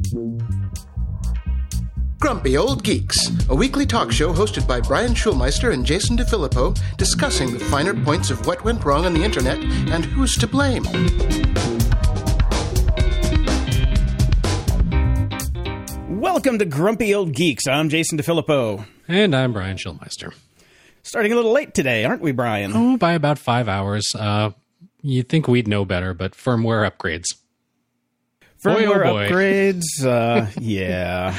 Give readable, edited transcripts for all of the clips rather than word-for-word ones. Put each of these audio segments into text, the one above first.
Grumpy Old Geeks, a weekly talk show hosted by Brian Schulmeister and Jason DeFilippo, discussing the finer points of what went wrong on the internet and who's to blame. Welcome to Grumpy Old Geeks. I'm Jason DeFilippo. And I'm Brian Schulmeister. Starting a little late today, aren't we, Brian? Oh, by about 5 hours. You'd think we'd know better, but firmware upgrades. Firmware upgrades, yeah.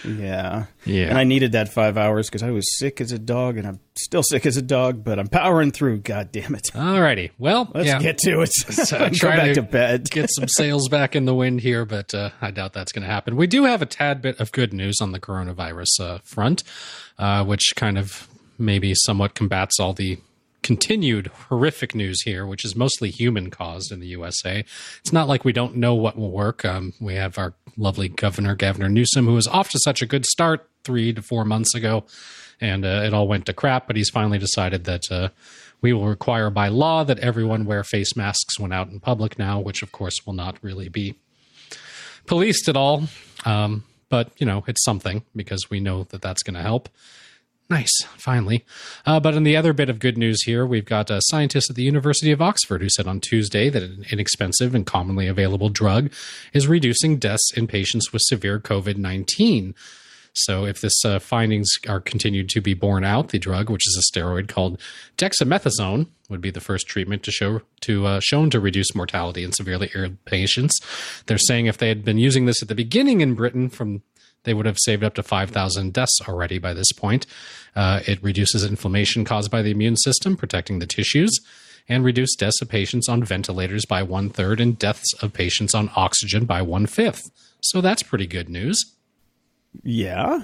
And I needed that 5 hours because I was sick as a dog, and I'm still sick as a dog, but I'm powering through, God damn it. Alrighty, well, let's get to it. Go back to bed. Get some sails back in the wind here, but I doubt that's going to happen. We do have a tad bit of good news on the coronavirus front, which kind of maybe somewhat combats all the continued horrific news here, which is mostly human caused in the USA. It's not like we don't know what will work. We have our lovely Governor Newsom, who was off to such a good start 3 to 4 months ago, and it all went to crap, but he's finally decided that we will require by law that everyone wear face masks when out in public now, which of course will not really be policed at all. But, you know, it's something because we know that that's going to help. Nice, finally. But in the other bit of good news here, we've got a scientist at the University of Oxford who said on Tuesday that an inexpensive and commonly available drug is reducing deaths in patients with severe COVID-19. So if this findings are continued to be borne out, the drug, which is a steroid called dexamethasone, would be the first treatment shown to reduce mortality in severely ill patients. They're saying if they had been using this at the beginning in Britain, they would have saved up to 5,000 deaths already by this point. It reduces inflammation caused by the immune system, protecting the tissues, and reduced deaths of patients on ventilators by 1/3 and deaths of patients on oxygen by 1/5. So that's pretty good news. Yeah.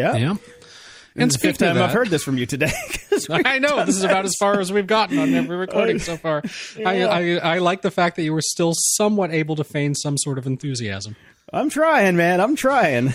And it's the fifth time I've heard this from you today. I know. This is about as far as we've gotten on every recording so far. Yeah. I like the fact that you were still somewhat able to feign some sort of enthusiasm. I'm trying, man. I'm trying.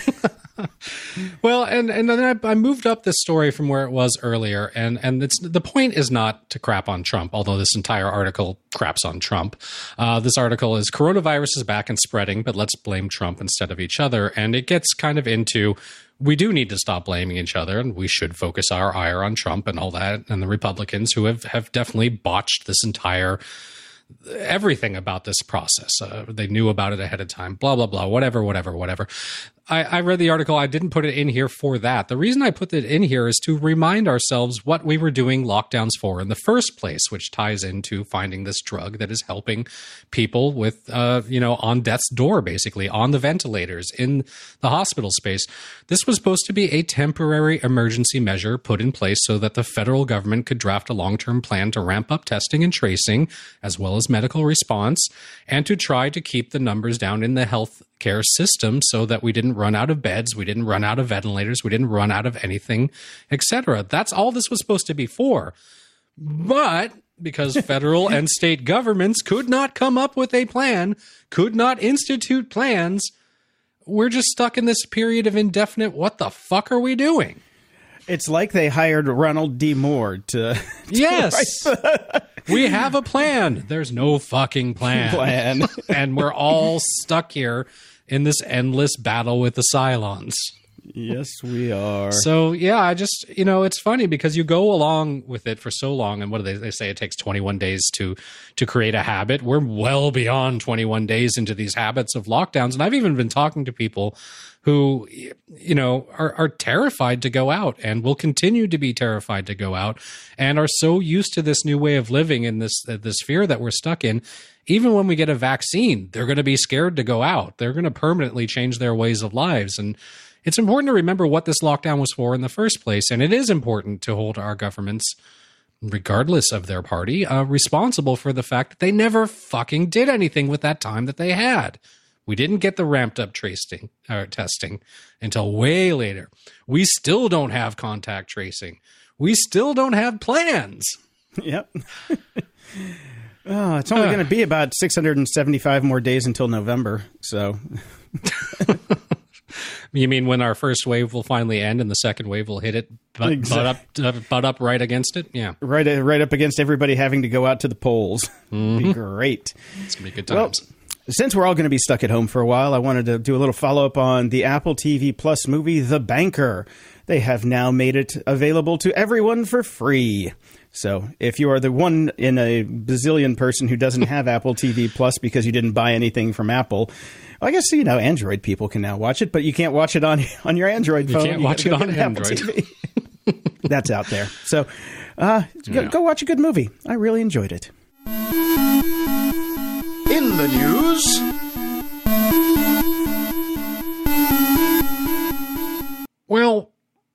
Well, and then I moved up this story from where it was earlier, and the point is not to crap on Trump, although this entire article craps on Trump. This article is coronavirus is back and spreading, but let's blame Trump instead of each other. And it gets kind of into we do need to stop blaming each other, and we should focus our ire on Trump and all that, and the Republicans who have definitely botched this entire everything about this process. They knew about it ahead of time, blah, blah, blah, whatever. I read the article. I didn't put it in here for that. The reason I put it in here is to remind ourselves what we were doing lockdowns for in the first place, which ties into finding this drug that is helping people with, on death's door, basically, on the ventilators, in the hospital space. This was supposed to be a temporary emergency measure put in place so that the federal government could draft a long-term plan to ramp up testing and tracing, as well as medical response, and to try to keep the numbers down in the health care system so that we didn't run out of beds, we didn't run out of ventilators, we didn't run out of anything, etc. That's all this was supposed to be for. But because federal and state governments could not come up with a plan, could not institute plans, we're just stuck in this period of indefinite, what the fuck are we doing? It's like they hired Ronald D. Moore to yes. We have a plan. There's no fucking plan. And we're all stuck here in this endless battle with the Cylons. Yes, we are. So, yeah, I just, it's funny because you go along with it for so long. And what do they say? It takes 21 days to create a habit. We're well beyond 21 days into these habits of lockdowns. And I've even been talking to people who, are terrified to go out and will continue to be terrified to go out and are so used to this new way of living in this fear that we're stuck in. Even when we get a vaccine, they're going to be scared to go out. They're going to permanently change their ways of lives. And it's important to remember what this lockdown was for in the first place. And it is important to hold our governments, regardless of their party, responsible for the fact that they never fucking did anything with that time that they had. We didn't get the ramped up testing until way later. We still don't have contact tracing. We still don't have plans. Yep. Oh, it's only going to be about 675 more days until November. So, you mean when our first wave will finally end and the second wave will hit it butt up right against it? Yeah, right up against everybody having to go out to the polls. Mm-hmm. Be great. It's gonna be good times. Since we're all going to be stuck at home for a while, I wanted to do a little follow-up on the Apple TV Plus movie, The Banker. They have now made it available to everyone for free. So if you are the one in a bazillion person who doesn't have Apple TV Plus because you didn't buy anything from Apple, I guess, Android people can now watch it, but you can't watch it on your Android phone. You can't watch it on Android. That's out there. So go watch a good movie. I really enjoyed it. In the news... Well...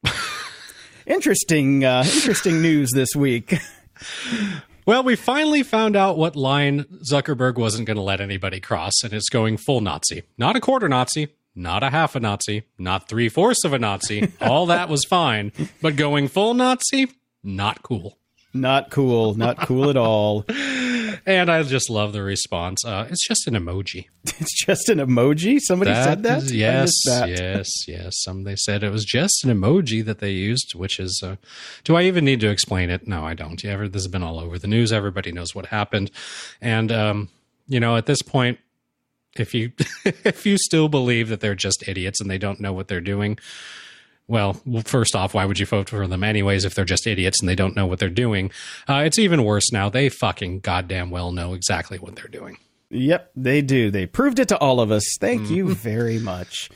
Interesting news this week. Well, we finally found out what line Zuckerberg wasn't going to let anybody cross, and it's going full Nazi. Not a quarter Nazi, not a half a Nazi, not 3/4 of a Nazi. All that was fine, but going full Nazi, not cool. Not cool. Not cool at all. And I just love the response. It's just an emoji. It's just an emoji? Somebody said that? Yes. They said it was just an emoji that they used, which is... do I even need to explain it? No, I don't. This has been all over the news. Everybody knows what happened. And, at this point, if you if you still believe that they're just idiots and they don't know what they're doing... Well, first off, why would you vote for them anyways if they're just idiots and they don't know what they're doing? It's even worse now. They fucking goddamn well know exactly what they're doing. Yep, they do. They proved it to all of us. Thank you very much.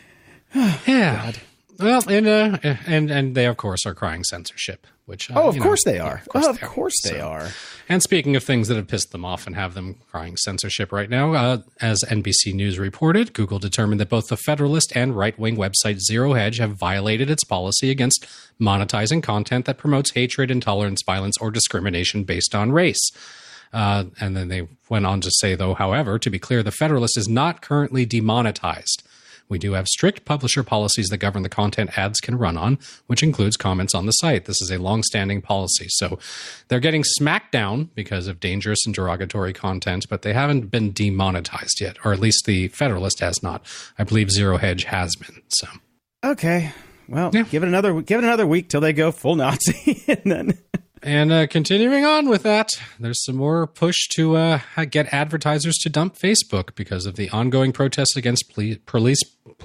Yeah. God. Well, and they, of course, are crying censorship. Which, of course they are. Of course they are. And speaking of things that have pissed them off and have them crying censorship right now, as NBC News reported, Google determined that both the Federalist and right-wing website Zero Hedge have violated its policy against monetizing content that promotes hatred, intolerance, violence, or discrimination based on race. And then they went on to say, though, however, to be clear, the Federalist is not currently demonetized. We do have strict publisher policies that govern the content ads can run on, which includes comments on the site. This is a long-standing policy. So they're getting smacked down because of dangerous and derogatory content, but they haven't been demonetized yet, or at least the Federalist has not. I believe Zero Hedge has been. So okay, well, yeah. Give it another week till they go full Nazi, and then. And continuing on with that, there's some more push to get advertisers to dump Facebook because of the ongoing protests against police.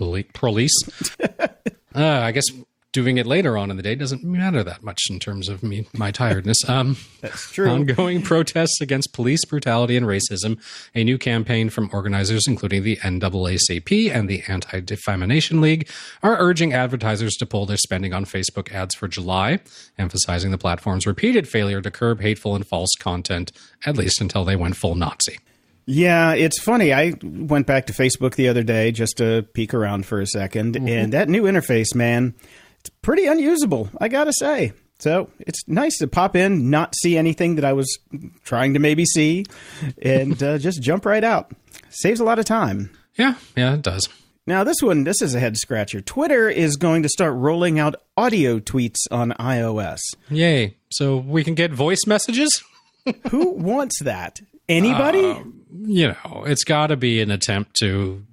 I guess doing it later on in the day doesn't matter that much in terms of my tiredness. That's true. Ongoing protests against police brutality and racism. A new campaign from organizers, including the NAACP and the Anti-Defamation League, are urging advertisers to pull their spending on Facebook ads for July, emphasizing the platform's repeated failure to curb hateful and false content, at least until they went full Nazi. Yeah, it's funny. I went back to Facebook the other day just to peek around for a second, and that new interface, man, it's pretty unusable, I gotta say. So it's nice to pop in, not see anything that I was trying to maybe see, and just jump right out. Saves a lot of time. Yeah, it does. Now, this is a head-scratcher. Twitter is going to start rolling out audio tweets on iOS. Yay. So we can get voice messages? Who wants that? Anybody? It's got to be an attempt to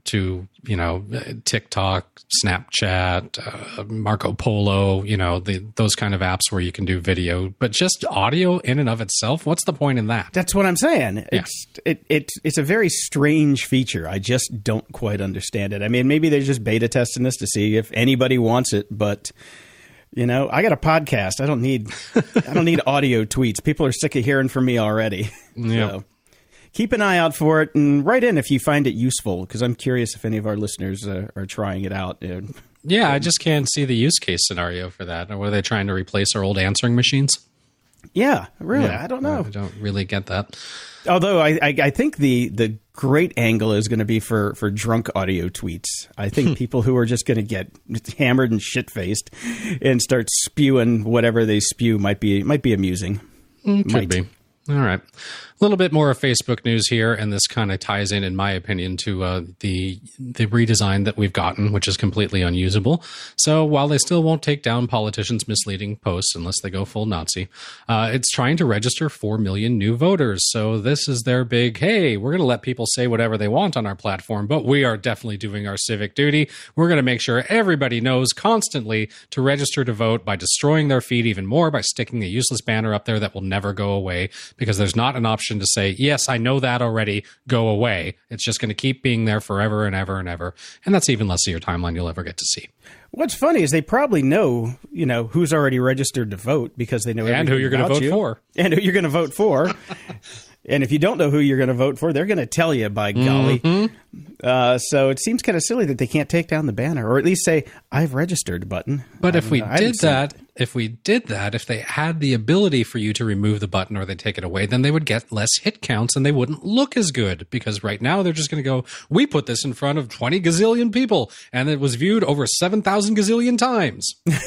TikTok, Snapchat, Marco Polo, those kind of apps where you can do video, but just audio in and of itself. What's the point in that? That's what I'm saying. Yeah. It's a very strange feature. I just don't quite understand it. I mean, maybe they're just beta testing this to see if anybody wants it, but I got a podcast. I don't need audio tweets. People are sick of hearing from me already. Yeah. So keep an eye out for it and write in if you find it useful, because I'm curious if any of our listeners are trying it out. Yeah, I just can't see the use case scenario for that. Or were they trying to replace our old answering machines? Yeah, really. Yeah, I don't know. I don't really get that. Although I think the great angle is going to be for drunk audio tweets. I think people who are just going to get hammered and shit-faced and start spewing whatever they spew might be amusing. Could be. All right. A little bit more of Facebook news here, and this kind of ties in my opinion, to the redesign that we've gotten, which is completely unusable. So while they still won't take down politicians' misleading posts unless they go full Nazi, it's trying to register 4 million new voters. So this is their big, hey, we're going to let people say whatever they want on our platform, but we are definitely doing our civic duty. We're going to make sure everybody knows constantly to register to vote by destroying their feed even more, by sticking a useless banner up there that will never go away, because there's not an option function to say, yes, I know that already, go away. It's just going to keep being there forever and ever and ever. And that's even less of your timeline you'll ever get to see. What's funny is they probably know, who's already registered to vote because they know and who you're going to vote for. And who you're going to vote for. And if you don't know who you're going to vote for, they're going to tell you, by golly. Mm-hmm. So it seems kind of silly that they can't take down the banner, or at least say, I've registered button. But if we did that, if they had the ability for you to remove the button or they take it away, then they would get less hit counts and they wouldn't look as good. Because right now they're just going to go, we put this in front of 20 gazillion people and it was viewed over 7,000 gazillion times.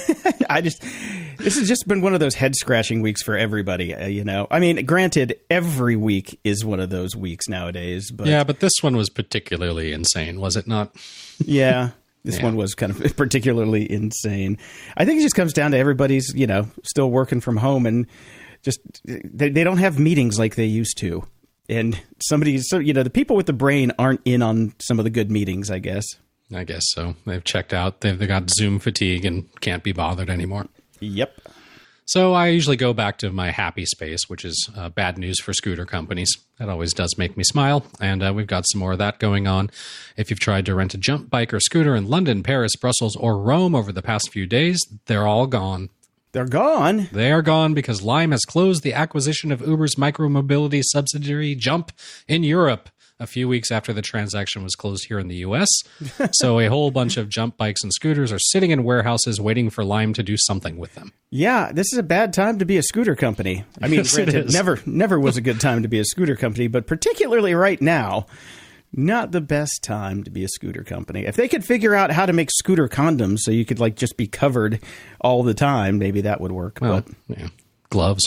This has just been one of those head-scratching weeks for everybody, I mean, granted, every week is one of those weeks nowadays. But yeah, but this one was particularly insane, was it not? Yeah, this one was kind of particularly insane. I think it just comes down to everybody's, still working from home and just they don't have meetings like they used to. And the people with the brain aren't in on some of the good meetings, I guess. I guess so. They've checked out. They've got Zoom fatigue and can't be bothered anymore. Yep. So I usually go back to my happy space, which is bad news for scooter companies. That always does make me smile, and we've got some more of that going on. If you've tried to rent a jump bike or scooter in London, Paris, Brussels, or Rome over the past few days, they're all gone. They're gone? They are gone because Lime has closed the acquisition of Uber's micromobility subsidiary Jump in Europe a few weeks after the transaction was closed here in the U.S. So a whole bunch of jump bikes and scooters are sitting in warehouses waiting for Lime to do something with them. Yeah, this is a bad time to be a scooter company. I mean, yes, it is. Never was a good time to be a scooter company, but particularly right now, not the best time to be a scooter company. If they could figure out how to make scooter condoms so you could just be covered all the time, maybe that would work. Well, yeah. Gloves.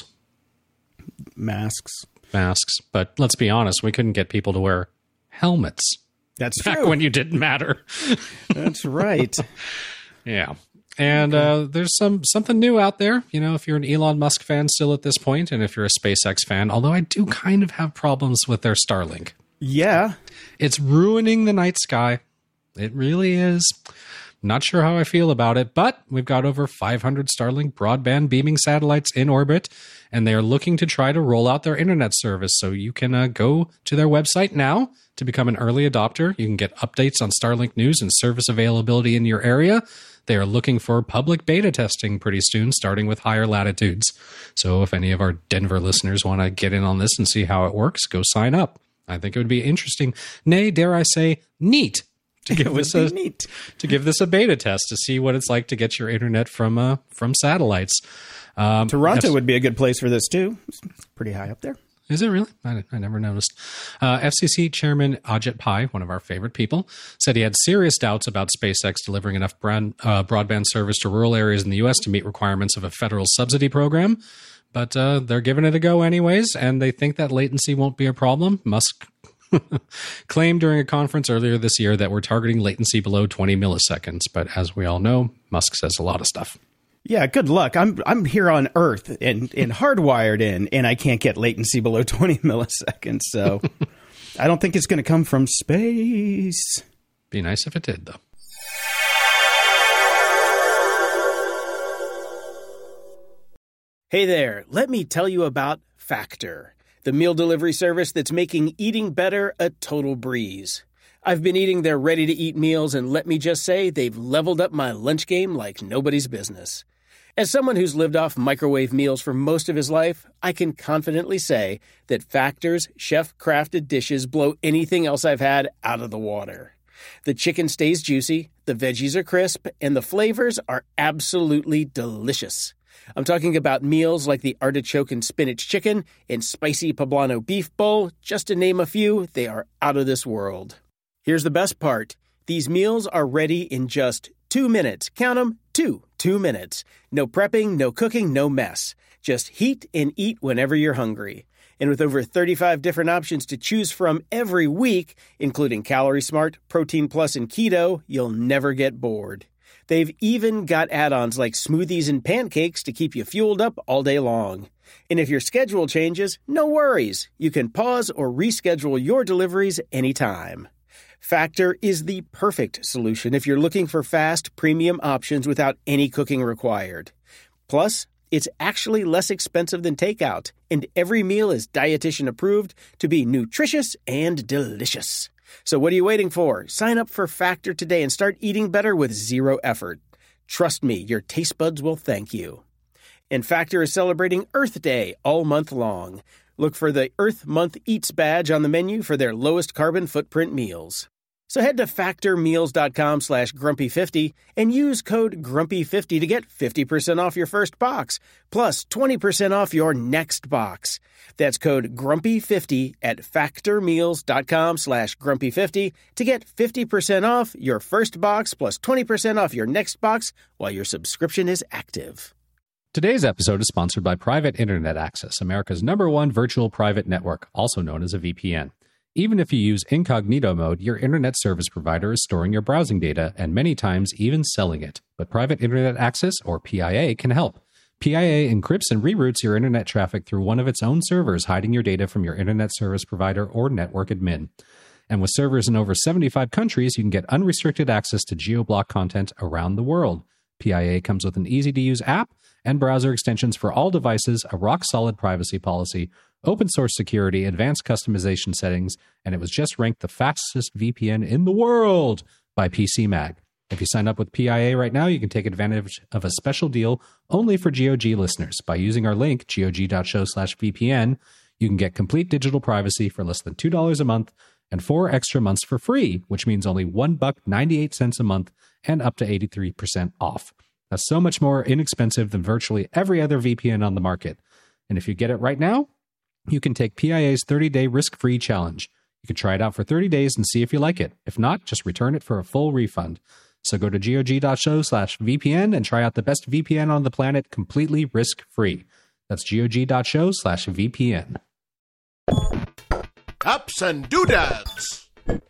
Masks. But let's be honest, we couldn't get people to wear helmets. That's back true. when you didn't matter. That's right. Yeah. And there's something new out there, if you're an Elon Musk fan still at this point, and if you're a SpaceX fan, although I do kind of have problems with their Starlink. Yeah. It's ruining the night sky. It really is. Not sure how I feel about it, but we've got over 500 Starlink broadband beaming satellites in orbit, and they are looking to try to roll out their internet service. So you can go to their website now to become an early adopter. You can get updates on Starlink news and service availability in your area. They are looking for public beta testing pretty soon, starting with higher latitudes. So if any of our Denver listeners want to get in on this and see how it works, go sign up. I think it would be interesting, nay, dare I say, neat. To give this a beta test to see what it's like to get your internet from satellites. Toronto would be a good place for this too. It's pretty high up there. Is it really? I never noticed. FCC Chairman Ajit Pai, one of our favorite people, said he had serious doubts about SpaceX delivering enough broadband service to rural areas in the U.S. to meet requirements of a federal subsidy program. But they're giving it a go anyways, and they think that latency won't be a problem. Musk claimed during a conference earlier this year that we're targeting latency below 20 milliseconds. But as we all know, Musk says a lot of stuff. Yeah, good luck. I'm here on Earth and hardwired in, and I can't get latency below 20 milliseconds. So I don't think it's going to come from space. Be nice if it did, though. Hey there, let me tell you about Factor, the meal delivery service that's making eating better a total breeze. I've been eating their ready-to-eat meals, and let me just say, they've leveled up my lunch game like nobody's business. As someone who's lived off microwave meals for most of his life, I can confidently say that Factor's chef-crafted dishes blow anything else I've had out of the water. The chicken stays juicy, the veggies are crisp, and the flavors are absolutely delicious. I'm talking about meals like the artichoke and spinach chicken and spicy poblano beef bowl. Just to name a few, they are out of this world. Here's the best part. These meals are ready in just 2 minutes. Count them, 2 minutes. No prepping, no cooking, no mess. Just heat and eat whenever you're hungry. And with over 35 different options to choose from every week, including Calorie Smart, Protein Plus, and Keto, you'll never get bored. They've even got add-ons like smoothies and pancakes to keep you fueled up all day long. And if your schedule changes, no worries. You can pause or reschedule your deliveries anytime. Factor is the perfect solution if you're looking for fast, premium options without any cooking required. Plus, It's actually less expensive than takeout, and every meal is dietitian approved to be nutritious and delicious. So what are you waiting for? Sign up for Factor today and start eating better with zero effort. Trust me, your taste buds will thank you. And Factor is celebrating Earth Day all month long. Look for the Earth Month Eats badge on the menu for their lowest carbon footprint meals. So head to factormeals.com/grumpy50 and use code grumpy50 to get 50% off your first box, plus 20% off your next box. That's code grumpy50 at factormeals.com/grumpy50 to get 50% off your first box, plus 20% off your next box while your subscription is active. Today's episode is sponsored by Private Internet Access, America's #1 virtual private network, also known as a VPN. Even if you use incognito mode, your internet service provider is storing your browsing data and many times even selling it. But Private Internet Access, or PIA, can help. PIA encrypts and reroutes your internet traffic through one of its own servers, hiding your data from your internet service provider or network admin. And with servers in over 75 countries, you can get unrestricted access to geo-block content around the world. PIA comes with an easy-to-use app and browser extensions for all devices, a rock-solid privacy policy, open source security, advanced customization settings, and it was just ranked the fastest VPN in the world by PC Mag. If you sign up with PIA right now, you can take advantage of a special deal only for GOG listeners. By using our link, gog.show/VPN, you can get complete digital privacy for less than $2 a month and 4 extra months for free, which means only $1.98 a month and up to 83% off. That's so much more inexpensive than virtually every other VPN on the market. And if you get it right now, you can take PIA's 30-day risk-free challenge. You can try it out for 30 days and see if you like it. If not, just return it for a full refund. So go to gog.show/VPN and try out the best VPN on the planet completely risk-free. That's gog.show/VPN. Ups and doodads.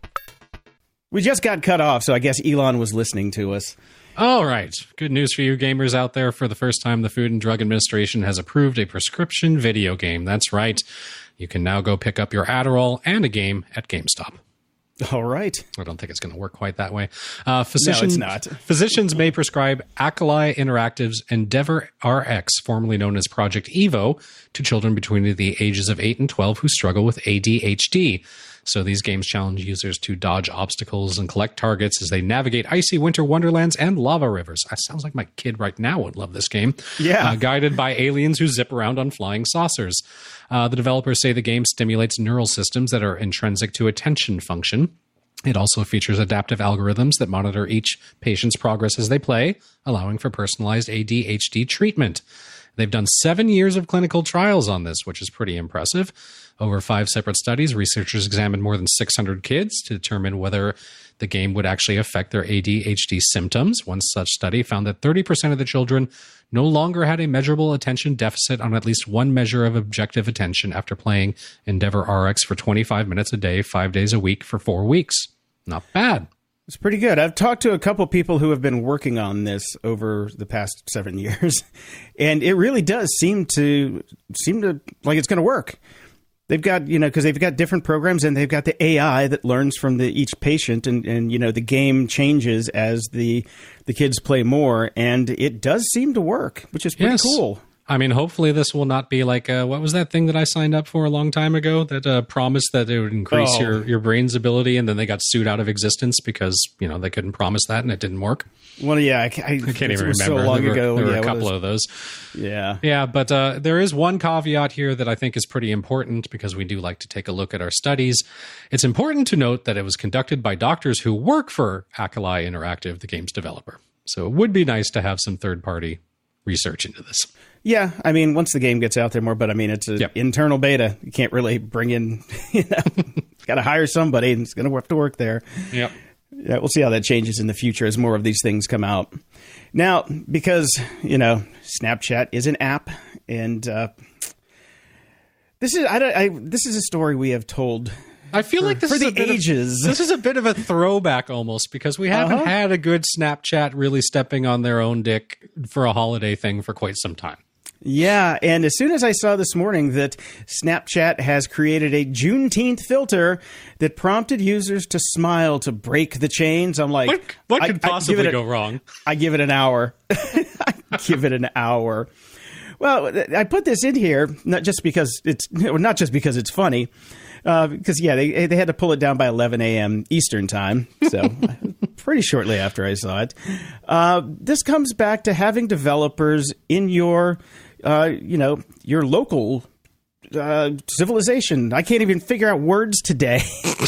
We just got cut off, so I guess Elon was listening to us. All right. Good news for you gamers out there. For the first time, the Food and Drug Administration has approved a prescription video game. That's right. You can now go pick up your Adderall and a game at GameStop. All right. I don't think it's going to work quite that way. No, it's not. Physicians may prescribe Akalai Interactive's Endeavor RX, formerly known as Project Evo, to children between the ages of 8 and 12 who struggle with ADHD. So these games challenge users to dodge obstacles and collect targets as they navigate icy winter wonderlands and lava rivers. That sounds like my kid right now would love this game. Yeah. Guided by aliens who zip around on flying saucers. The developers say the game stimulates neural systems that are intrinsic to attention function. It also features adaptive algorithms that monitor each patient's progress as they play, allowing for personalized ADHD treatment. They've done 7 years of clinical trials on this, which is pretty impressive. Over 5 separate studies, researchers examined more than 600 kids to determine whether the game would actually affect their ADHD symptoms. One such study found that 30% of the children no longer had a measurable attention deficit on at least one measure of objective attention after playing Endeavor RX for 25 minutes a day, 5 days a week for 4 weeks. Not bad. It's pretty good. I've talked to a couple people who have been working on this over the past 7 years, and it really does seem to like it's going to work. They've got, because they've got different programs and they've got the AI that learns from each patient and the game changes as the kids play more, and it does seem to work, which is pretty cool. I mean, hopefully this will not be like, what was that thing that I signed up for a long time ago that promised that it would increase your brain's ability, and then they got sued out of existence because, they couldn't promise that and it didn't work? Well, yeah, I can't even remember. So long ago. There were a couple of those. Yeah. Yeah, but there is one caveat here that I think is pretty important because we do like to take a look at our studies. It's important to note that it was conducted by doctors who work for Akalai Interactive, the game's developer. So it would be nice to have some third-party research into this. Yeah, I mean, once the game gets out there more, but I mean, it's an internal beta. You can't really bring in, got to hire somebody and it's going to have to work there. Yep. Yeah, we'll see how that changes in the future as more of these things come out. Now, because, Snapchat is an app, and this is a story we have told. I feel like this is for the ages. This is a bit of a throwback almost because we haven't had a good Snapchat really stepping on their own dick for a holiday thing for quite some time. Yeah, and as soon as I saw this morning that Snapchat has created a Juneteenth filter that prompted users to smile to break the chains, I'm like, what could possibly go wrong? I give it an hour. I give it an hour. Well, I put this in here not just because it's funny, because they had to pull it down by 11 a.m. Eastern time, so pretty shortly after I saw it. This comes back to having developers in your local civilization. I can't even figure out words today.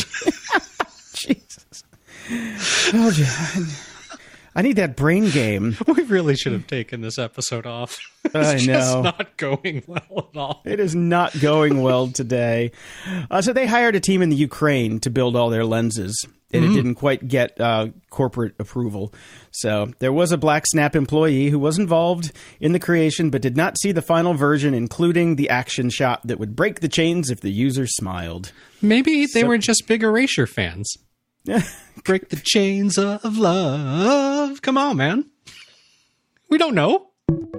Jesus. Oh, God. I need that brain game. We really should have taken this episode off. I know. Just not going well at all. It is not going well today. So they hired a team in the Ukraine to build all their lenses, and it didn't quite get corporate approval. So there was a Black Snap employee who was involved in the creation, but did not see the final version, including the action shot that would break the chains if the user smiled. Maybe they were just big Erasure fans. Break the chains of love. Come on, man. We don't know.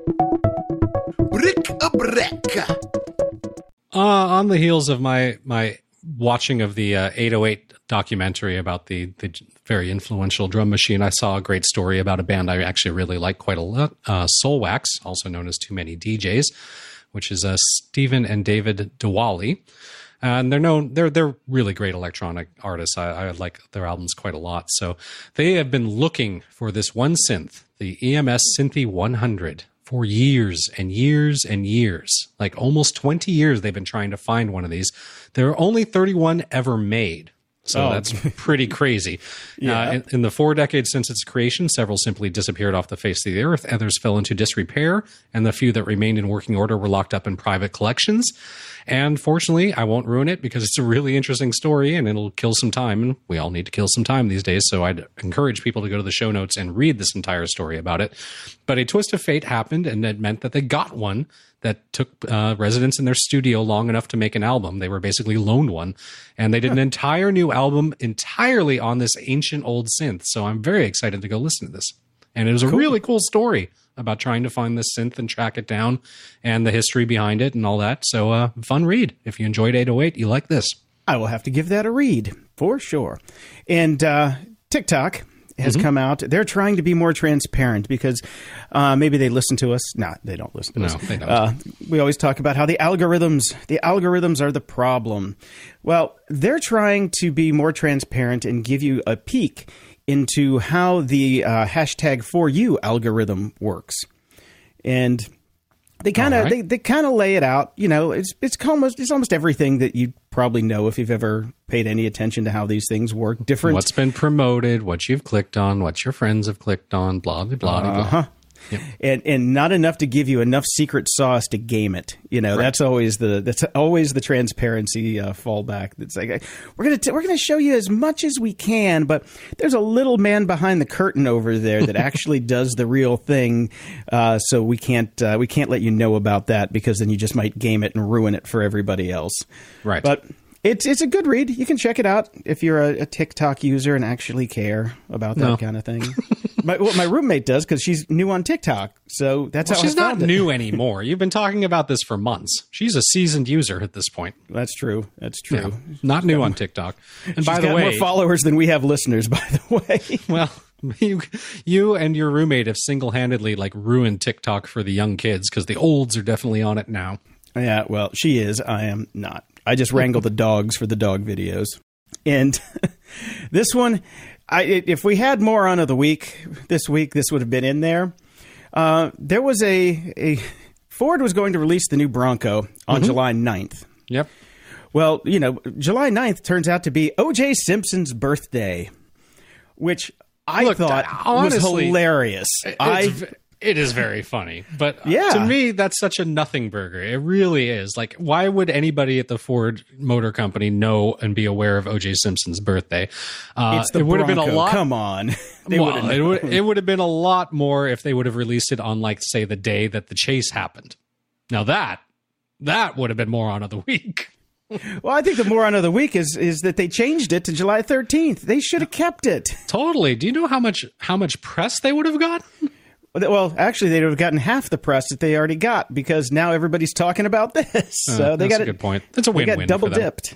On the heels of my watching of the 808 documentary about the very influential drum machine, I saw a great story about a band I actually really like quite a lot, Soulwax, also known as Too Many DJs, which is Stephen and David Diwali. And they're really great electronic artists. I like their albums quite a lot. So they have been looking for this one synth, the EMS Synthi 100, for years and years and years. Like almost 20 years they've been trying to find one of these. There are only 31 ever made. So that's pretty crazy. Yeah. In the 4 decades since its creation, several simply disappeared off the face of the earth. Others fell into disrepair, and the few that remained in working order were locked up in private collections. And fortunately, I won't ruin it because it's a really interesting story and it'll kill some time. And we all need to kill some time these days. So I'd encourage people to go to the show notes and read this entire story about it. But a twist of fate happened, and it meant that they got one that took residence in their studio long enough to make an album. They were basically loaned one, and they did an entire new album entirely on this ancient old synth. So I'm very excited to go listen to this. And it was a really cool story about trying to find this synth and track it down and the history behind it and all that. So fun read. If you enjoyed 808, you like this. I will have to give that a read for sure. And TikTok has come out. They're trying to be more transparent because maybe they listen to us. No, they don't listen to us. No, they don't. We always talk about how the algorithms are the problem. Well, they're trying to be more transparent and give you a peek into how the hashtag for you algorithm works. And they kind of they kind of lay it out. You know, it's almost everything that you probably know if you've ever paid any attention to how these things work. Different, what's been promoted, what you've clicked on, what your friends have clicked on, blah blah blah blah. Yep. And not enough to give you enough secret sauce to game it. You know, that's always the transparency fallback. That's like we're gonna show you as much as we can, but there's a little man behind the curtain over there that actually does the real thing. So we can't let you know about that because then you just might game it and ruin it for everybody else. Right. But it's a good read. You can check it out if you're a TikTok user and actually care about that kind of thing. My roommate does because she's new on TikTok, so that's how she's I found not new anymore. You've been talking about this for months. She's a seasoned user at this point. That's true. Yeah, not new on TikTok. And by the way, more followers than we have listeners. By the way, well, you and your roommate have single-handedly ruined TikTok for the young kids because the olds are definitely on it now. Yeah, well, she is. I am not. I just wrangle the dogs for the dog videos. And this one, if we had more on of the week, this would have been in there. There was a Ford was going to release the new Bronco on July 9th. Yep. Well, July 9th turns out to be O.J. Simpson's birthday, which I thought honestly, was hilarious. It is very funny, but to me, that's such a nothing burger. It really is. Why would anybody at the Ford Motor Company know and be aware of O.J. Simpson's birthday? It's the Bronco. Have been a lot. Come on. It would have been a lot more if they would have released it on, say, the day that the chase happened. Now that would have been moron of the week. Well, I think the moron of the week is that they changed it to July 13th. They should have kept it. Totally. Do you know how much press they would have got? Well, actually, they'd have gotten half the press that they already got because now everybody's talking about this. So they got a good point. That's a win-win. They got double dipped.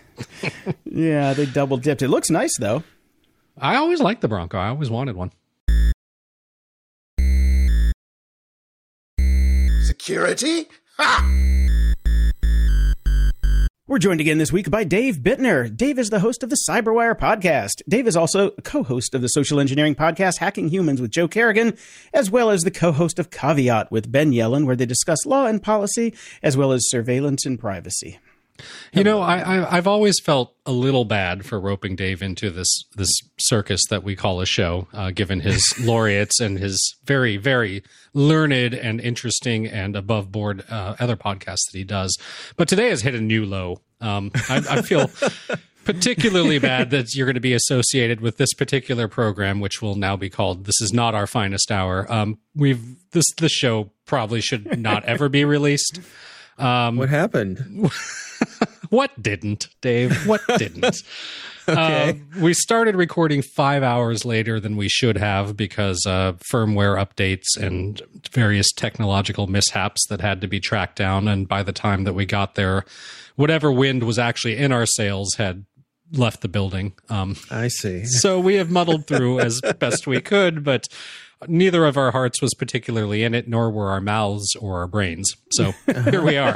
Yeah, they double dipped. It looks nice though. I always liked the Bronco. I always wanted one. Security? We're joined again this week by Dave Bittner. Dave is the host of the Cyberwire podcast. Dave is also co-host of the social engineering podcast Hacking Humans with Joe Kerrigan, as well as the co-host of Caveat with Ben Yellen, where they discuss law and policy, as well as surveillance and privacy. You know, I've always felt a little bad for roping Dave into this circus that we call a show, given his laureates and his very, very learned and interesting and above board other podcasts that he does. But today has hit a new low. I feel particularly bad that you're going to be associated with this particular program, which will now be called "This Is Not Our Finest Hour." This show probably should not ever be released. What happened? What didn't, Dave? What didn't? Okay. We started recording 5 hours later than we should have because firmware updates and various technological mishaps that had to be tracked down. And by the time that we got there, whatever wind was actually in our sails had left the building. I see. So we have muddled through as best we could, but neither of our hearts was particularly in it, nor were our mouths or our brains. So here we are.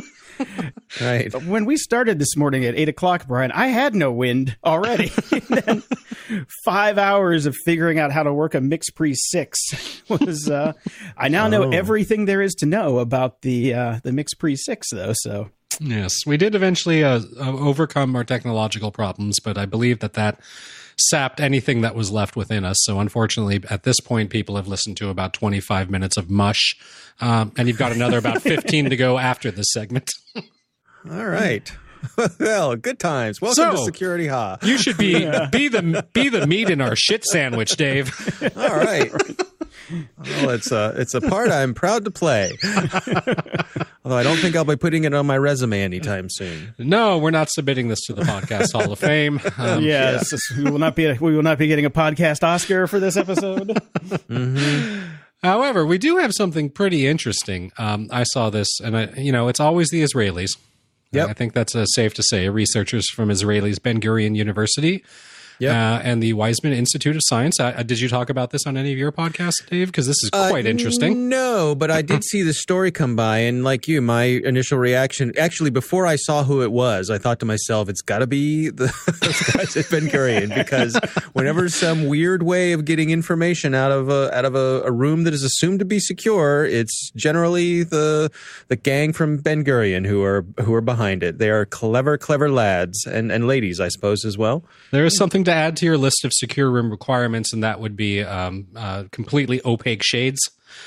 Right. When we started this morning at 8 o'clock, Brian, I had no wind already. And then 5 hours of figuring out how to work a MixPre 6 was, I now know everything there is to know about the MixPre 6, though, so. Yes, we did eventually overcome our technological problems, but I believe that sapped anything that was left within us. So unfortunately, at this point, people have listened to about 25 minutes of mush, and you've got another about 15 to go after this segment. All right. Well, good times. Welcome to Security Ha. You should be the meat in our shit sandwich, Dave. All right. Well, it's a part I'm proud to play. Although I don't think I'll be putting it on my resume anytime soon. No, we're not submitting this to the Podcast Hall of Fame. Yes, we will not be getting a podcast Oscar for this episode. Mm-hmm. However, we do have something pretty interesting. I saw this, and it's always the Israelis. Yep. I think that's safe to say. Researchers from Israel's Ben Gurion University. Yeah, and the Weizmann Institute of Science. Did you talk about this on any of your podcasts, Dave? Because this is quite interesting. No, but I did see the story come by, and like you, my initial reaction, actually, before I saw who it was, I thought to myself, it's got to be those guys at Ben Gurion, because whenever some weird way of getting information out of a room that is assumed to be secure, it's generally the gang from Ben Gurion who are behind it. They are clever lads and ladies, I suppose, as well. There is something to add to your list of secure room requirements, and that would be completely opaque shades.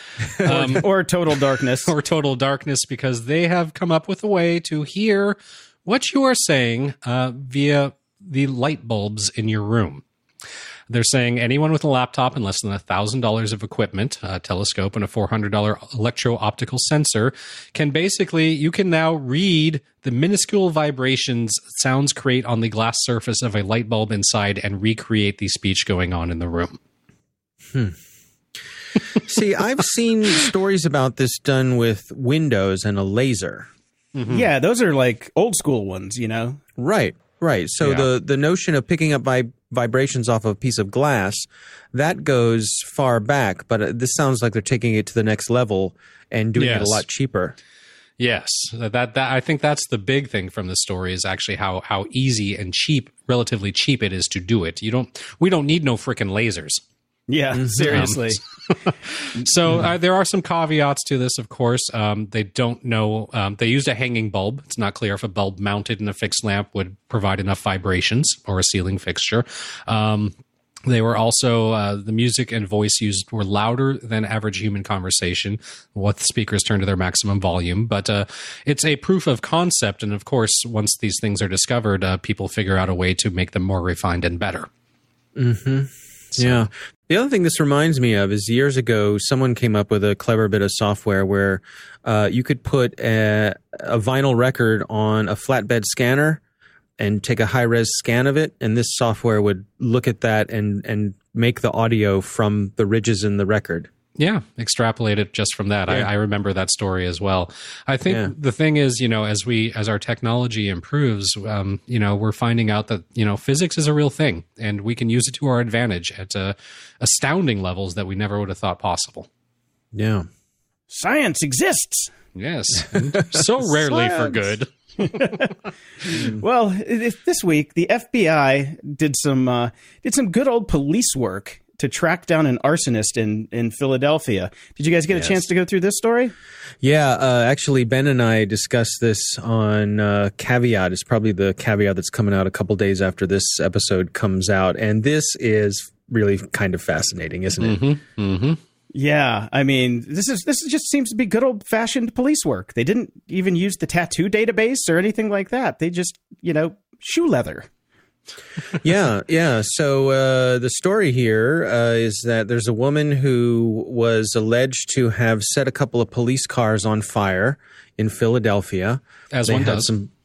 Or total darkness. Or total darkness, because they have come up with a way to hear what you are saying via the light bulbs in your room. They're saying anyone with a laptop and less than $1,000 of equipment, a telescope, and a $400 electro-optical sensor you can now read the minuscule vibrations sounds create on the glass surface of a light bulb inside and recreate the speech going on in the room. See, I've seen stories about this done with Windows and a laser. Mm-hmm. Yeah, those are like old school ones, you know? Right. So the notion of picking up vibrations off of a piece of glass, that goes far back, but this sounds like they're taking it to the next level and doing it a lot cheaper. Yes, that I think that's the big thing from the story is actually how easy and relatively cheap it is to do it. We don't need no freaking lasers. Yeah, seriously. So there are some caveats to this, of course. They don't know. They used a hanging bulb. It's not clear if a bulb mounted in a fixed lamp would provide enough vibrations, or a ceiling fixture. They were also, the music and voice used were louder than average human conversation, what the speakers turned to their maximum volume. But it's a proof of concept. And of course, once these things are discovered, people figure out a way to make them more refined and better. Mm-hmm. So. Yeah. The other thing this reminds me of is years ago, someone came up with a clever bit of software where you could put a vinyl record on a flatbed scanner and take a high-res scan of it, and this software would look at that and make the audio from the ridges in the record. Yeah, extrapolate it just from that. Yeah. I remember that story as well. I think the thing is, as our technology improves, we're finding out that, physics is a real thing, and we can use it to our advantage at astounding levels that we never would have thought possible. Yeah. Science exists. Yes. So rarely for good. Well, this week the FBI did some good old police work to track down an arsonist in Philadelphia. Did you guys get a chance to go through this story? Yeah, actually, Ben and I discussed this on Caveat. It's probably the Caveat that's coming out a couple days after this episode comes out. And this is really kind of fascinating, isn't it? Mm-hmm. Mm-hmm. Yeah, I mean, this just seems to be good old-fashioned police work. They didn't even use the tattoo database or anything like that. They just, shoe leather. Yeah. So the story here is that there's a woman who was alleged to have set a couple of police cars on fire in Philadelphia. As one does.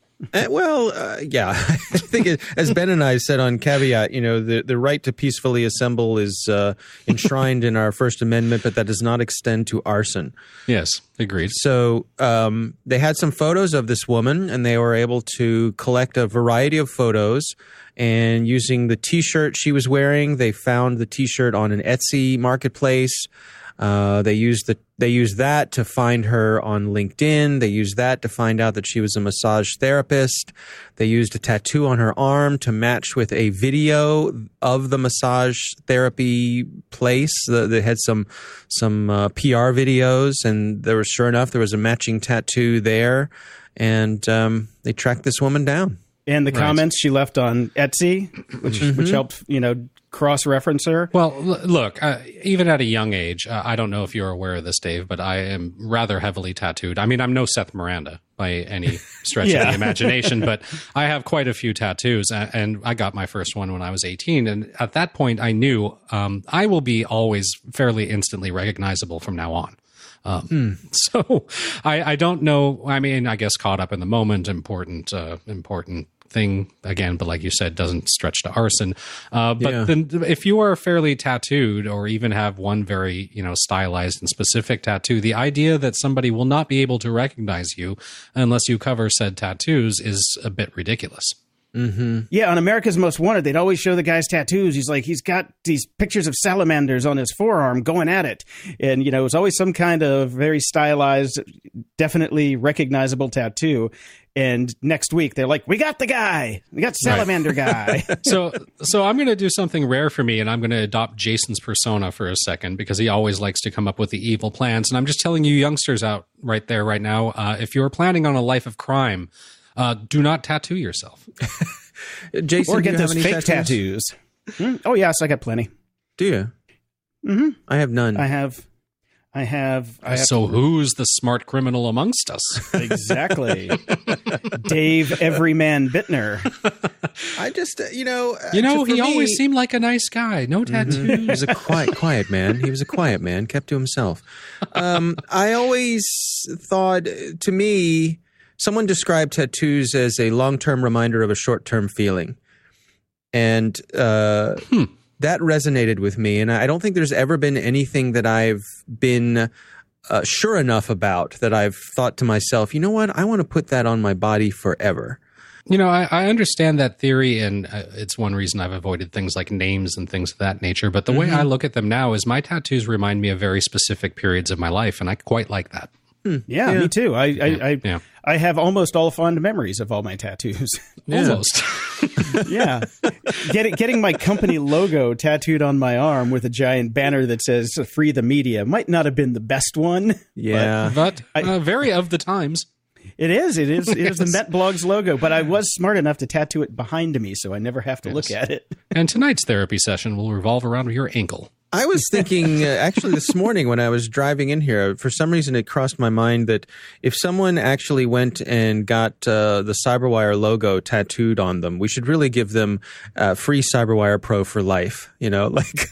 Yeah. I think, as Ben and I said on Caveat, the right to peacefully assemble is enshrined in our First Amendment, but that does not extend to arson. Yes, agreed. So they had some photos of this woman, and they were able to collect a variety of photos. And using the T-shirt she was wearing, they found the T-shirt on an Etsy marketplace. They used that to find her on LinkedIn. They used that to find out that she was a massage therapist. They used a tattoo on her arm to match with a video of the massage therapy place. They had some PR videos, and sure enough, there was a matching tattoo there. And they tracked this woman down. And the comments she left on Etsy, which helped, cross-reference her. Well, look, even at a young age, I don't know if you're aware of this, Dave, but I am rather heavily tattooed. I mean, I'm no Seth Miranda by any stretch of the imagination, but I have quite a few tattoos, and I got my first one when I was 18. And at that point, I knew I will be always fairly instantly recognizable from now on. So I don't know. I mean, I guess caught up in the moment, important thing again, but like you said, doesn't stretch to arson. Then if you are fairly tattooed or even have one very, stylized and specific tattoo, the idea that somebody will not be able to recognize you unless you cover said tattoos is a bit ridiculous. Mm-hmm. Yeah, on America's Most Wanted, they'd always show the guy's tattoos. He's got these pictures of salamanders on his forearm going at it. And, it was always some kind of very stylized, definitely recognizable tattoo. And next week, they're like, we got the guy. We got the salamander guy. So I'm going to do something rare for me, and I'm going to adopt Jason's persona for a second, because he always likes to come up with the evil plans. And I'm just telling you youngsters out right there right now, if you're planning on a life of crime, do not tattoo yourself. Jason, or get those fake tattoos. Oh, yes, I got plenty. Do you? Mm-hmm. I have none. I have. So who's the smart criminal amongst us? Exactly. Dave Everyman Bittner. I just, he always seemed like a nice guy. No tattoos. Mm-hmm. He was a quiet man. He was a quiet man, kept to himself. I always thought, to me, someone described tattoos as a long-term reminder of a short-term feeling. And that resonated with me. And I don't think there's ever been anything that I've been sure enough about that I've thought to myself, you know what, I want to put that on my body forever. I understand that theory, and it's one reason I've avoided things like names and things of that nature. But the way I look at them now is my tattoos remind me of very specific periods of my life, and I quite like that. Yeah, me too. I have almost all fond memories of all my tattoos. Almost. Yeah. Getting my company logo tattooed on my arm with a giant banner that says "Free the Media" might not have been the best one. Yeah. But very of the times. It is the Met Blogs logo, but I was smart enough to tattoo it behind me, so I never have to look at it. And tonight's therapy session will revolve around your ankle. I was thinking, actually this morning when I was driving in here, for some reason it crossed my mind that if someone actually went and got the CyberWire logo tattooed on them, we should really give them free CyberWire Pro for life, and a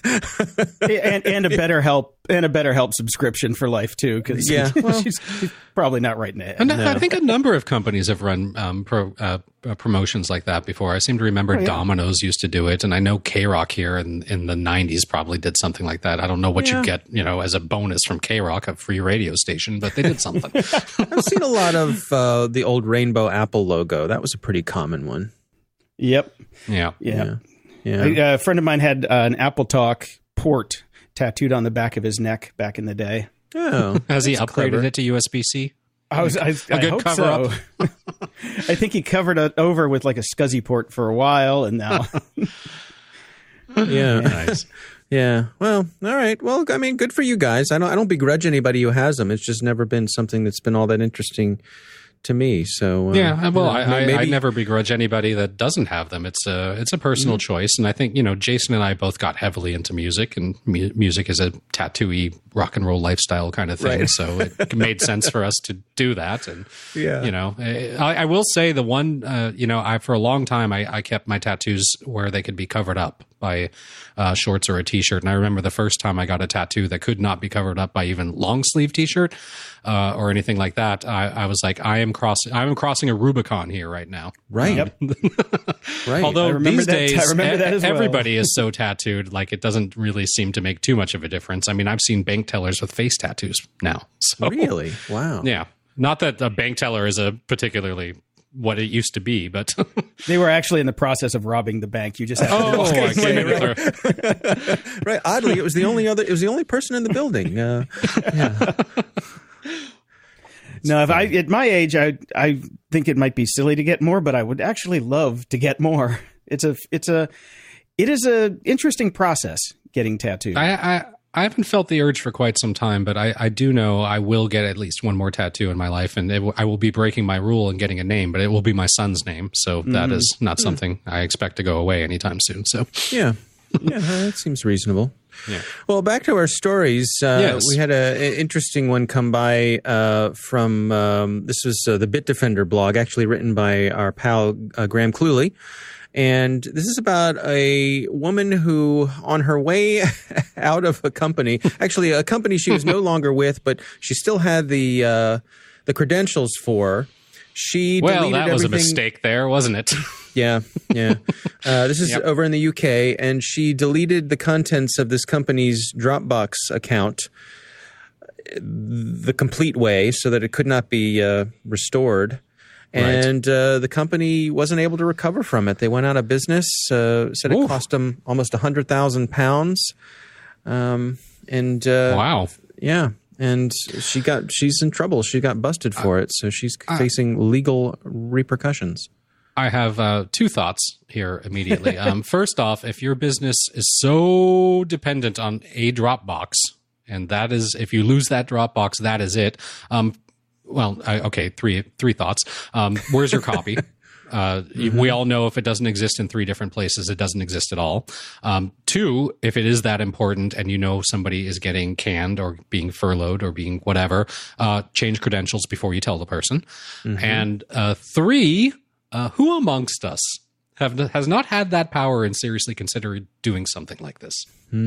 BetterHelp subscription for life too, because she's probably not writing it. And I think a number of companies have run promotions like that before. I seem to remember Domino's used to do it, and I know K-Rock here in the 90s probably did something like that. I don't know what you get, as a bonus from K-Rock, a free radio station, but they did something. I've seen a lot of the old Rainbow Apple logo. That was a pretty common one. Yep. Yeah. A friend of mine had an Apple Talk port tattooed on the back of his neck back in the day. Oh, has he upgraded it to USB-C? I good hope cover so. up. I think he covered it over with like a SCSI port for a while, and now. Yeah. Nice. Yeah. Well, all right. Well, I mean, good for you guys. I don't begrudge anybody who has them. It's just never been something that's been all that interesting to me. So yeah, well, maybe I never begrudge anybody that doesn't have them. It's a personal choice, and I think Jason and I both got heavily into music, and music is a tattoo-y rock and roll lifestyle kind of thing. Right. So it made sense for us to do that. And yeah, I will say the one, I for a long time I kept my tattoos where they could be covered up by shorts or a t-shirt. And I remember the first time I got a tattoo that could not be covered up by even long sleeve t-shirt or anything like that. I was like, I am crossing a Rubicon here right now. Right. Yep. Right. Although these days, I remember that as well. everybody is so tattooed, like it doesn't really seem to make too much of a difference. I mean, I've seen bank tellers with face tattoos now. So, Really? Wow. yeah. Not that a bank teller is a particularly what it used to be, but They were actually in the process of robbing the bank. You just had to I came in with Right. Oddly, it was the only person in the building. Yeah. No, at my age, I think it might be silly to get more, but I would actually love to get more. It is a interesting process getting tattooed. I haven't felt the urge for quite some time, but I do know I will get at least one more tattoo in my life, and I will be breaking my rule and getting a name, but it will be my son's name. So that is not something I expect to go away anytime soon. So Yeah. Yeah, that seems reasonable. Yeah. Well, back to our stories. Yes. We had an interesting one come by from this was the Bitdefender blog, actually written by our pal Graham Cluley. And this is about a woman who, on her way out of a company, actually a company she was no longer with, but she still had the credentials for. She deleted that was everything. a mistake there, wasn't it? Yeah. This is over in the UK, and she deleted the contents of this company's Dropbox account the complete way so that it could not be restored. And the company wasn't able to recover from it. They went out of business. Said it cost them almost £100,000. Wow. Yeah. And she's in trouble. She got busted for it. So she's facing legal repercussions. I have two thoughts here immediately. First off, if your business is so dependent on a Dropbox, and that is, if you lose that Dropbox, that is it. Three thoughts. Where's your copy? We all know if it doesn't exist in three different places, it doesn't exist at all. Two, if it is that important and you know somebody is getting canned or being furloughed or being whatever, change credentials before you tell the person. And three, who amongst us has not had that power and seriously considered doing something like this?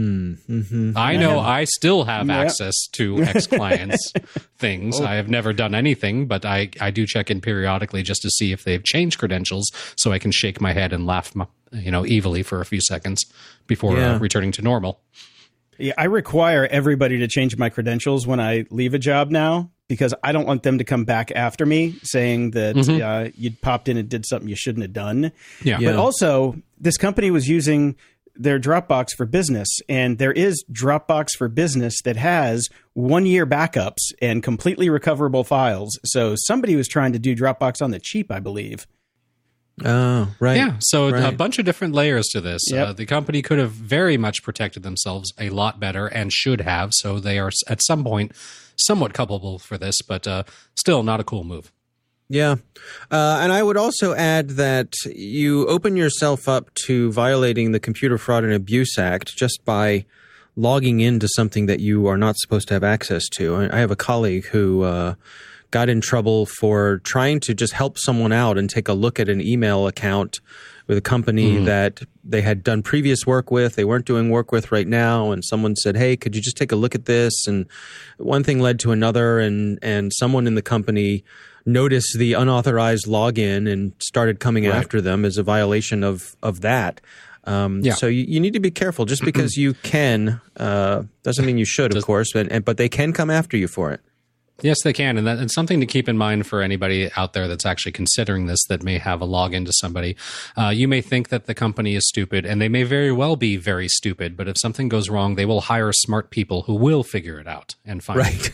I know I still have access to ex-clients' things. I have never done anything, but I do check in periodically just to see if they've changed credentials so I can shake my head and laugh evilly for a few seconds before returning to normal. Yeah, I require everybody to change my credentials when I leave a job now, because I don't want them to come back after me saying that you popped in and did something you shouldn't have done. Yeah. But also, this company was using their Dropbox for Business, and there is Dropbox for Business that has 1-year backups and completely recoverable files. So somebody was trying to do Dropbox on the cheap, I believe. Oh, right. Yeah, so a bunch of different layers to this. Yep. The company could have very much protected themselves a lot better and should have, so they are at some point somewhat culpable for this, but still not a cool move. Yeah. And I would also add that you open yourself up to violating the Computer Fraud and Abuse Act just by logging into something that you are not supposed to have access to. I have a colleague who got in trouble for trying to just help someone out and take a look at an email account with a company that they had done previous work with, they weren't doing work with right now, and someone said, hey, could you just take a look at this? And one thing led to another, and someone in the company noticed the unauthorized login and started coming after them as a violation of that. So you need to be careful. Just because you can doesn't mean you should, of course, but they can come after you for it. Yes, they can. And that's something to keep in mind for anybody out there that's actually considering this, that may have a login to somebody. You may think that the company is stupid, and they may very well be very stupid. But if something goes wrong, they will hire smart people who will figure it out and find it.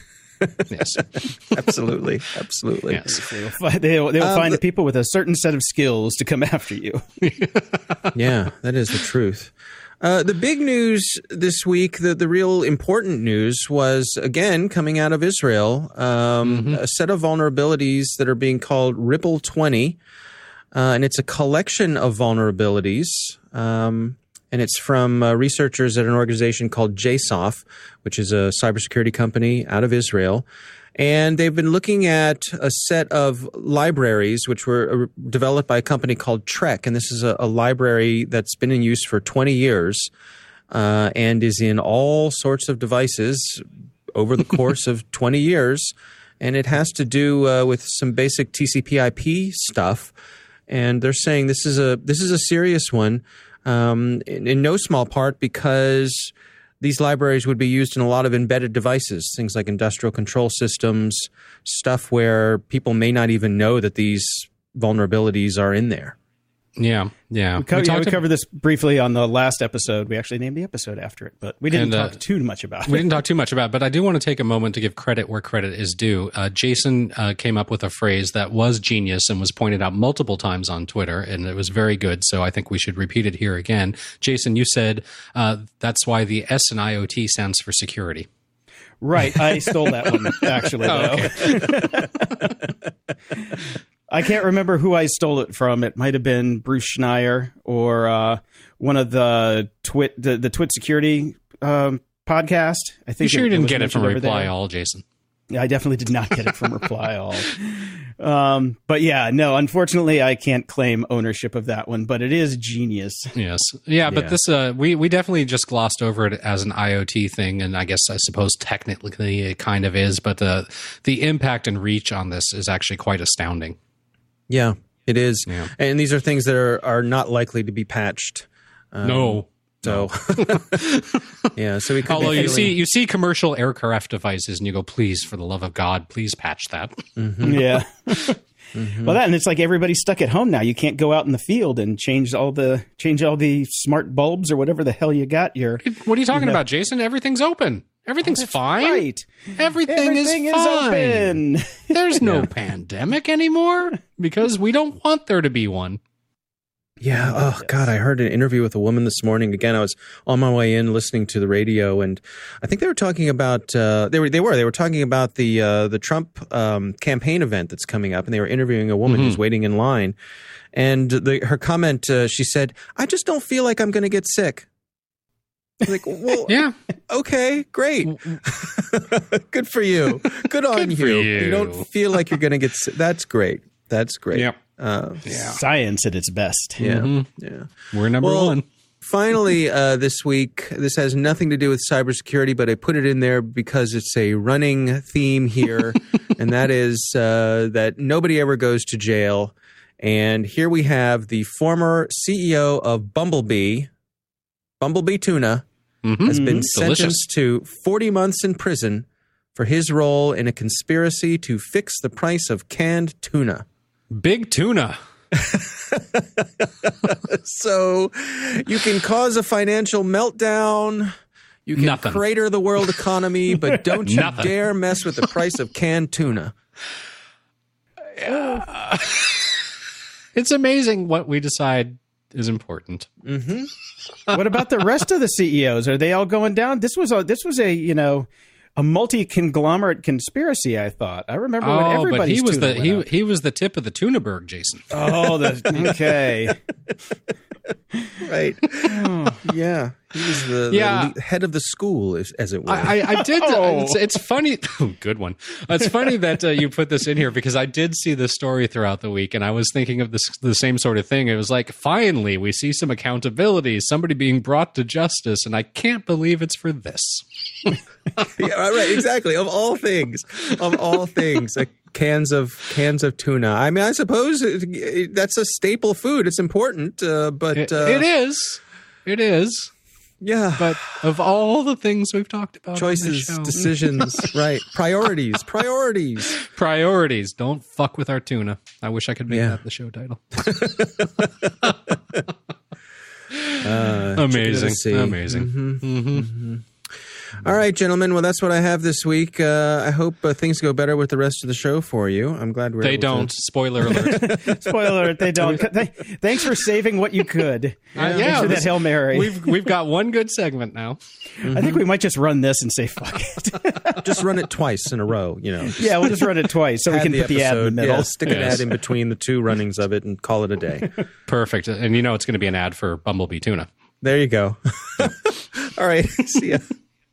Yes. Absolutely. Yes. They'll find people with a certain set of skills to come after you. Yeah, that is the truth. The big news this week, the real important news was, again, coming out of Israel, a set of vulnerabilities that are being called Ripple 20. And it's a collection of vulnerabilities. And it's from researchers at an organization called JSOF, which is a cybersecurity company out of Israel. And they've been looking at a set of libraries which were developed by a company called Trek. And this is a library that's been in use for 20 years and is in all sorts of devices over the course of 20 years. And it has to do with some basic TCP/IP stuff. And they're saying this is a serious one, in no small part because these libraries would be used in a lot of embedded devices, things like industrial control systems, stuff where people may not even know that these vulnerabilities are in there. Yeah. We covered this briefly on the last episode. We actually named the episode after it, but we didn't talk too much about it. We didn't talk too much about it, but I do want to take a moment to give credit where credit is due. Jason came up with a phrase that was genius and was pointed out multiple times on Twitter, and it was very good, so I think we should repeat it here again. Jason, you said that's why the S in IoT stands for security. Right. I stole that one, actually, though. I can't remember who I stole it from. It might have been Bruce Schneier or one of the Twit security podcast. I think you sure you didn't get it from Reply All, Jason? Yeah, I definitely did not get it from Reply All. But yeah, no, unfortunately, I can't claim ownership of that one, but it is genius. Yes. Yeah, but this we definitely just glossed over it as an IoT thing, and I suppose technically it kind of is, but the impact and reach on this is actually quite astounding. Yeah, it is. Yeah. And these are things that are not likely to be patched. No. So, yeah. So we could. Although you see commercial aircraft devices, and you go, please, for the love of God, please patch that. Mm-hmm. Yeah. Mm-hmm. Well, and it's like everybody's stuck at home now. You can't go out in the field and change all the smart bulbs or whatever the hell you got. What are you talking about, Jason? Everything's open. Everything's fine. Right. Everything is fine. Open. There's no pandemic anymore because we don't want there to be one. Yeah. Oh, God. I heard an interview with a woman this morning. Again, I was on my way in listening to the radio, and I think they were talking about they were talking about the Trump campaign event that's coming up, and they were interviewing a woman who's waiting in line. And her comment, she said, "I just don't feel like I'm going to get sick." Like, well, yeah, okay, great, good for you, good on you. You don't feel like you're going to get sick. That's great. That's great. Yep. Science at its best. Yeah, yeah. We're number one. Finally, this week, this has nothing to do with cybersecurity, but I put it in there because it's a running theme here, and that is that nobody ever goes to jail. And here we have the former CEO of Bumblebee Tuna, has been sentenced to 40 months in prison for his role in a conspiracy to fix the price of canned tuna. Big tuna. So you can cause a financial meltdown. You can crater the world economy, but don't you dare mess with the price of canned tuna. It's amazing what we decide is important. Mm-hmm. What about the rest of the CEOs? Are they all going down? This was a multi-conglomerate conspiracy, I thought. I remember when everybody's but he was the tip of the Tunaberg, Jason. Oh, okay. Right. Oh, yeah. He was the head of the school, as it were. I did. It's funny. Good one. It's funny that you put this in here because I did see this story throughout the week, and I was thinking of the same sort of thing. It was like, finally, we see some accountability, somebody being brought to justice, and I can't believe it's for this. Yeah, right. Exactly. Of all things, cans of tuna. I mean, I suppose that's a staple food. It's important, but it is. It is. Yeah. But of all the things we've talked about, choices, decisions, right? Priorities. Don't fuck with our tuna. I wish I could make that the show title. Amazing. Mm-hmm. Mm-hmm. All right, gentlemen. Well, that's what I have this week. I hope things go better with the rest of the show for you. I'm glad They don't. Spoiler alert. Spoiler alert, they don't. Thanks for saving what you could. Thanks for that Hail Mary. We've got one good segment now. I think we might just run this and say fuck it. Just run it twice in a row, Yeah, we'll just run it twice so we can put the ad in the middle. Yeah, stick an ad in between the two runnings of it and call it a day. Perfect. And it's going to be an ad for Bumblebee Tuna. There you go. All right. See ya.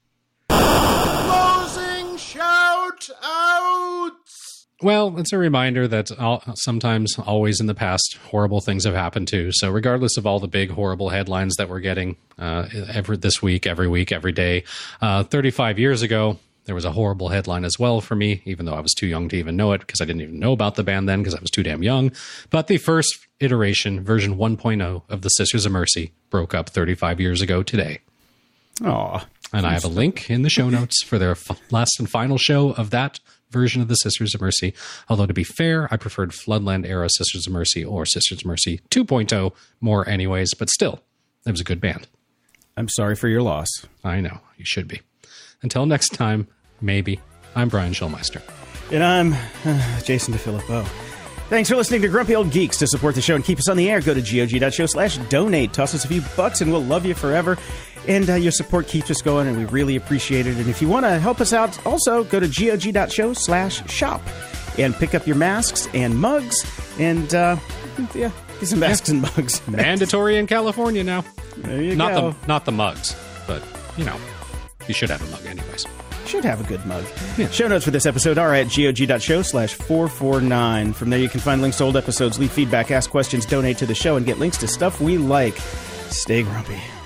Closing shout-outs! Well, it's a reminder that sometimes, always in the past, horrible things have happened too. So regardless of all the big, horrible headlines that we're getting this week, every day, 35 years ago, there was a horrible headline as well for me, even though I was too young to even know it because I didn't even know about the band then because I was too damn young. But the first iteration, version 1.0 of the Sisters of Mercy, broke up 35 years ago today. Aw. And I have a link in the show notes for their last and final show of that version of the Sisters of Mercy. Although, to be fair, I preferred Floodland era Sisters of Mercy or Sisters of Mercy 2.0 more anyways, but still, it was a good band. I'm sorry for your loss. I know, you should be. Until next time, maybe, I'm Brian Schulmeister. And I'm Jason DeFilippo. Thanks for listening to Grumpy Old Geeks. To support the show and keep us on the air, go to gog.show/donate. Toss us a few bucks and we'll love you forever. And your support keeps us going, and we really appreciate it. And if you want to help us out, also go to gog.show/shop and pick up your masks and mugs. And, get some masks and mugs. Mandatory in California now. There you go. Not the mugs, but, you should have a mug anyways. Should have a good mug. Yeah. Show notes for this episode are at gog.show/449. From there, you can find links to old episodes, leave feedback, ask questions, donate to the show, and get links to stuff we like. Stay grumpy.